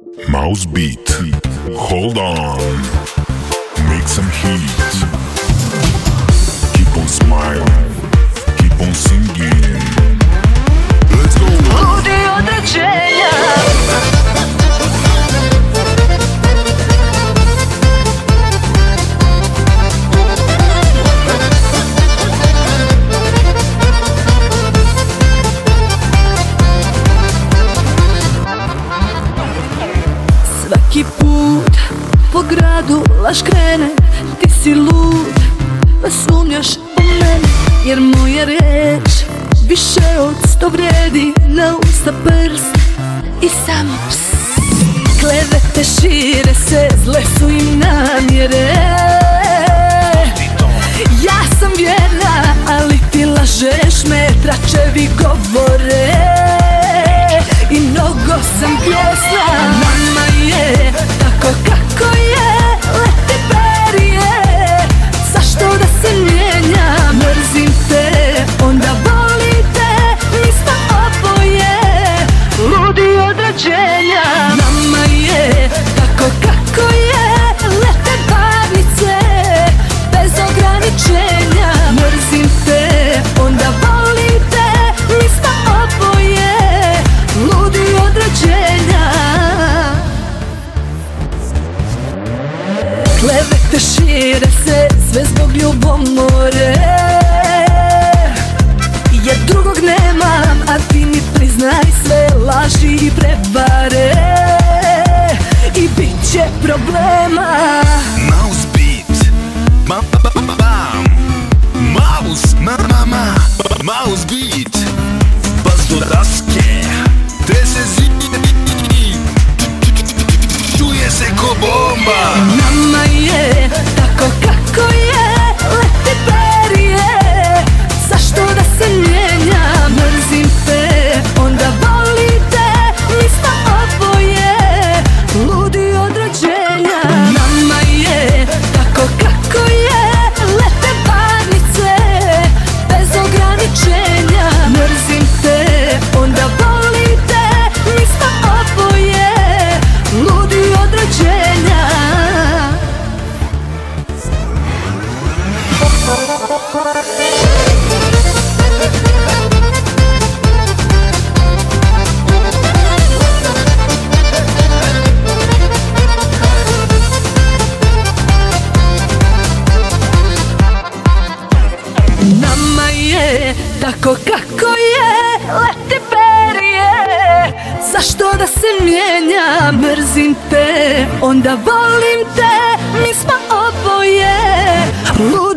Mouse beat, hold on, make some heat. Keep on smiling, keep on singing. Let's go! Ludi određenja. Svaki put po gradu laž krene, ti si lud, pa sumnjaš u mene. Jer moja reč više od 100 vrijedi, na usta prst i samo pst. Klevete šire se, zle su im namjere. Ja sam vjerna, ali ti lažeš me, tračevi govore. I mnogo sam pjesna, nama je tako kako je, lete perije. Zašto da se mijenja, mrzim te, onda volim te, mi smo oboje ludi određenja. Nama je tako kako je, lete parnice, bez ograničenja. Mrzim te, onda volim te, mi smo oboje ludi određenja. Klevete šire se, sve zbog ljubomore. Jer drugog nemam, a ti mi priznaj sve laži i prevare. I bit će problema. Mouse beat, bam bam bam. Mouse, mama, mouse beat. Pas do daske, trese zid, čuje se ko bomba. Nama je tako kako je, lete perije. Zašto da se mijenja, mrzim te, onda volim te, mi smo oboje ludi određenja. Nama je tako kako je, lete parnice, bez ograničenja. Mrzim te, onda volim te, mi smo oboje ludi određenja. Nama je tako kako je, lete perije. Zašto da se mijenja, mrzim te, onda volim te, mi smo oboje ludi